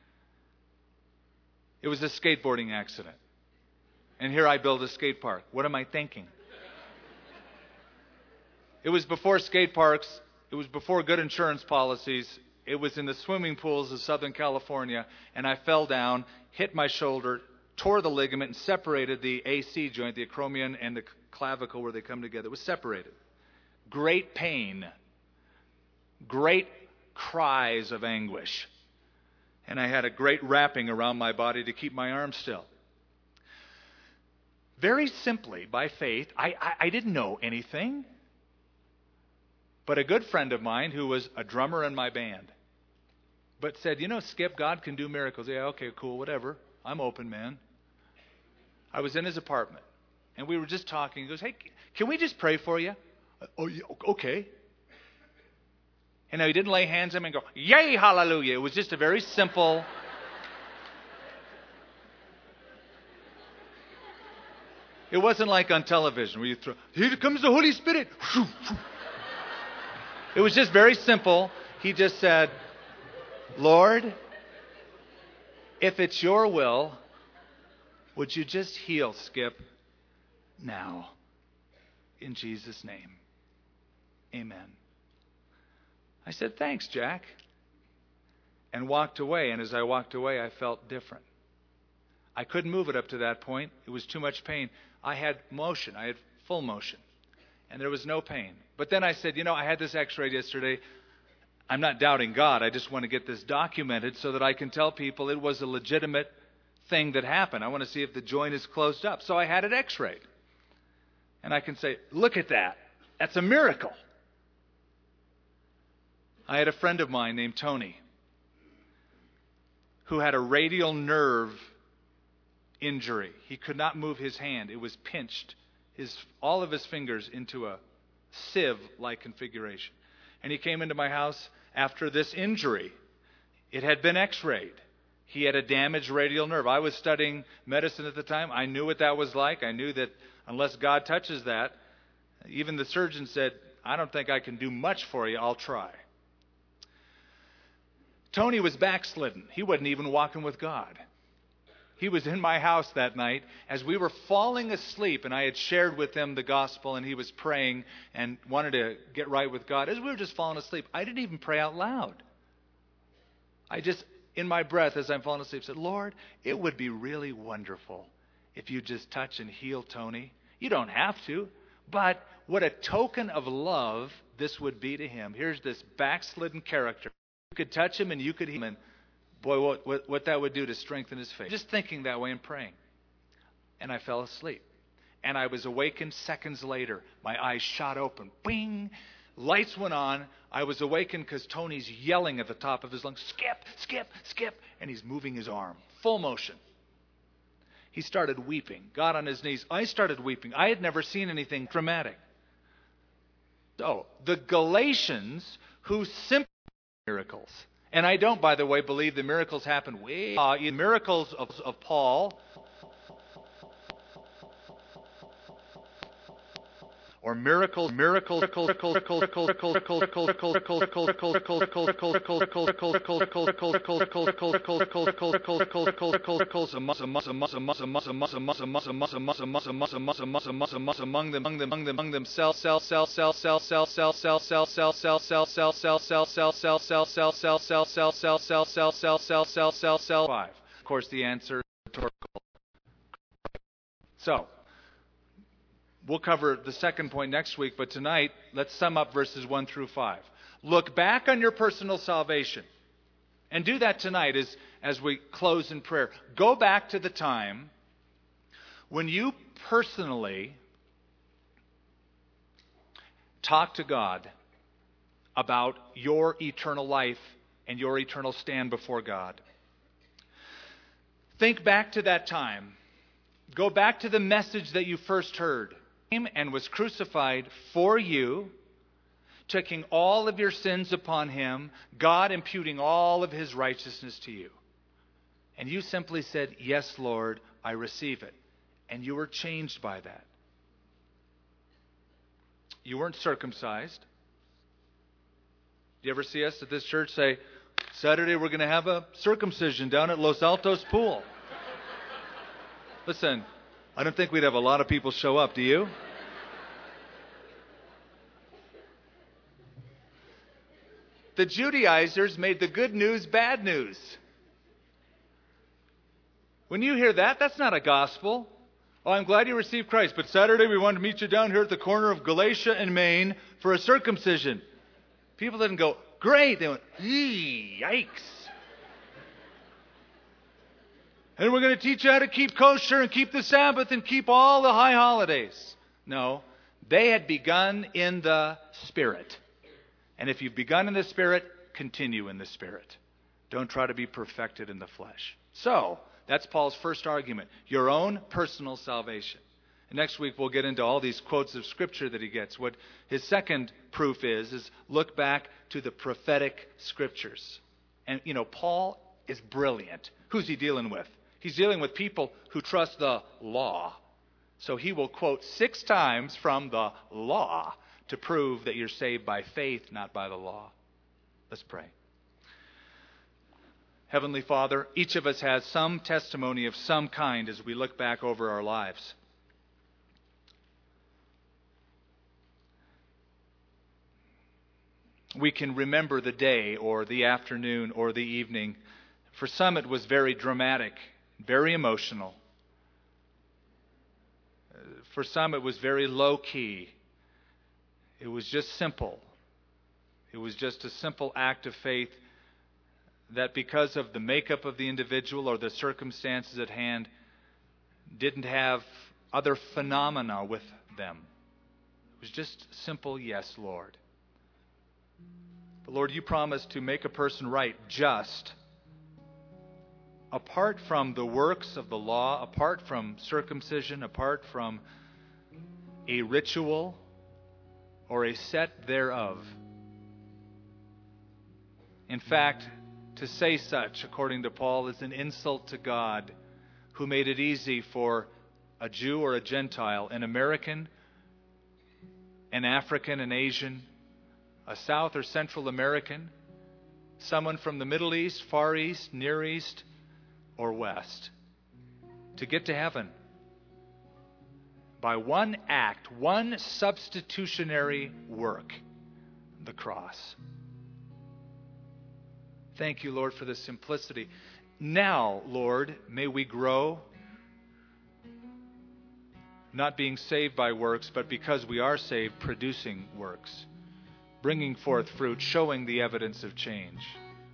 It was a skateboarding accident. And here I build a skate park. What am I thinking? It was before skate parks. It was before good insurance policies. It was in the swimming pools of Southern California. And I fell down, hit my shoulder, tore the ligament, and separated the AC joint, the acromion and the clavicle where they come together. It was separated. Great pain. Great cries of anguish. And I had a great wrapping around my body to keep my arm still. Very simply, by faith, I didn't know anything. But a good friend of mine who was a drummer in my band, but said, Skip, God can do miracles. Yeah, okay, cool, whatever. I'm open, man. I was in his apartment, and we were just talking. He goes, hey, can we just pray for you? Oh, yeah, okay. And he didn't lay hands on him and go, yay, hallelujah. It was just a very simple... It wasn't like on television where you throw, here comes the Holy Spirit. It was just very simple. He just said, Lord, if it's your will, would you just heal Skip now? In Jesus' name. Amen. I said, thanks, Jack. And walked away. And as I walked away, I felt different. I couldn't move it up to that point. It was too much pain. I had motion. I had full motion. And there was no pain. But then I said, I had this x-ray yesterday. I'm not doubting God. I just want to get this documented so that I can tell people it was a legitimate thing that happened. I want to see if the joint is closed up. So I had it x-rayed. And I can say, look at that. That's a miracle. I had a friend of mine named Tony who had a radial nerve injury. He could not move his hand. It was pinched, all of his fingers into a sieve-like configuration. And he came into my house after this injury. It had been x-rayed. He had a damaged radial nerve. I was studying medicine at the time. I knew what that was like. I knew that unless God touches that, even the surgeon said, I don't think I can do much for you. I'll try. Tony was backslidden. He wasn't even walking with God. He was in my house that night as we were falling asleep, and I had shared with him the gospel, and he was praying and wanted to get right with God. As we were just falling asleep, I didn't even pray out loud. I just, in my breath as I'm falling asleep, said, Lord, it would be really wonderful if you just touch and heal Tony. You don't have to, but what a token of love this would be to him. Here's this backslidden character. You could touch him and you could heal him. And boy, what that would do to strengthen his faith. Just thinking that way and praying. And I fell asleep. And I was awakened seconds later. My eyes shot open. Bing! Lights went on. I was awakened because Tony's yelling at the top of his lungs, Skip, Skip, Skip. And he's moving his arm. Full motion. He started weeping. Got on his knees. I started weeping. I had never seen anything dramatic. Oh, the Galatians who simply miracles. And I don't, by the way, believe the miracles happen way in miracles of Paul or miracles among themselves Of course, the answer is rhetorical. So, we'll cover the second point next week, but tonight, let's sum up verses 1 through 5. Look back on your personal salvation. And do that tonight as we close in prayer. Go back to the time when you personally talked to God about your eternal life and your eternal stand before God. Think back to that time. Go back to the message that you first heard. And was crucified for you, taking all of your sins upon him, God imputing all of his righteousness to you. And you simply said, yes, Lord, I receive it. And you were changed by that. You weren't circumcised. Do you ever see us at this church say, Saturday we're going to have a circumcision down at Los Altos Pool? Listen, I don't think we'd have a lot of people show up, do you? The Judaizers made the good news bad news. When you hear that, that's not a gospel. Oh, I'm glad you received Christ, but Saturday we want to meet you down here at the corner of Galatia and Maine for a circumcision. People didn't go, great. They went, yikes. and we're going to teach you how to keep kosher and keep the Sabbath and keep all the high holidays. No, they had begun in the Spirit. And if you've begun in the Spirit, continue in the Spirit. Don't try to be perfected in the flesh. So, that's Paul's first argument. Your own personal salvation. And next week we'll get into all these quotes of Scripture that he gets. What his second proof is look back to the prophetic Scriptures. And, Paul is brilliant. Who's he dealing with? He's dealing with people who trust the law. So he will quote 6 times from the law to prove that you're saved by faith, not by the law. Let's pray. Heavenly Father, each of us has some testimony of some kind as we look back over our lives. We can remember the day or the afternoon or the evening. For some it was very dramatic, very emotional. For some it was very low-key. It was just simple. It was just a simple act of faith that because of the makeup of the individual or the circumstances at hand didn't have other phenomena with them. It was just simple, yes, Lord. But Lord, you promised to make a person right just apart from the works of the law, apart from circumcision, apart from a ritual or a set thereof. In fact, to say such, according to Paul, is an insult to God, who made it easy for a Jew or a Gentile, an American, an African, an Asian, a South or Central American, someone from the Middle East, Far East, Near East, or West, to get to heaven by one act, one substitutionary work, the cross. Thank you, Lord, for the simplicity. Now, Lord, may we grow, not being saved by works, but because we are saved, producing works, bringing forth fruit, showing the evidence of change.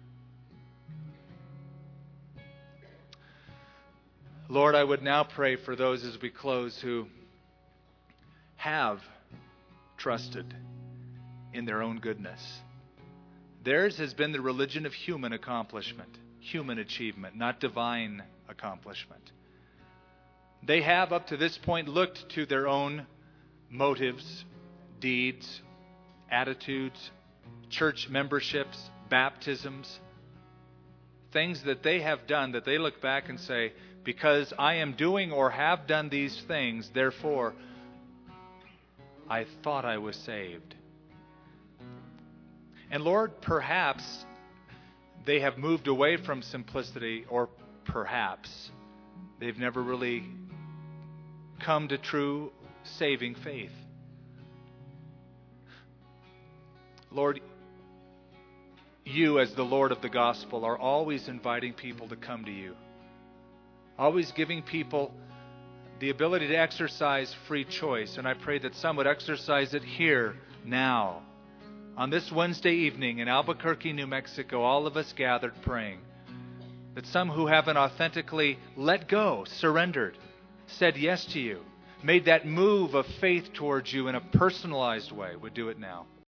Lord, I would now pray for those as we close who have trusted in their own goodness. Theirs has been the religion of human accomplishment, human achievement, not divine accomplishment. They have, up to this point, looked to their own motives, deeds, attitudes, church memberships, baptisms, things that they have done that they look back and say, because I am doing or have done these things, therefore, I thought I was saved. And Lord, perhaps they have moved away from simplicity, or perhaps they've never really come to true saving faith. Lord, you as the Lord of the gospel are always inviting people to come to you. Always giving people the ability to exercise free choice. And I pray that some would exercise it here, now. On this Wednesday evening in Albuquerque, New Mexico, all of us gathered praying. That some who haven't authentically let go, surrendered, said yes to you, made that move of faith towards you in a personalized way, would do it now.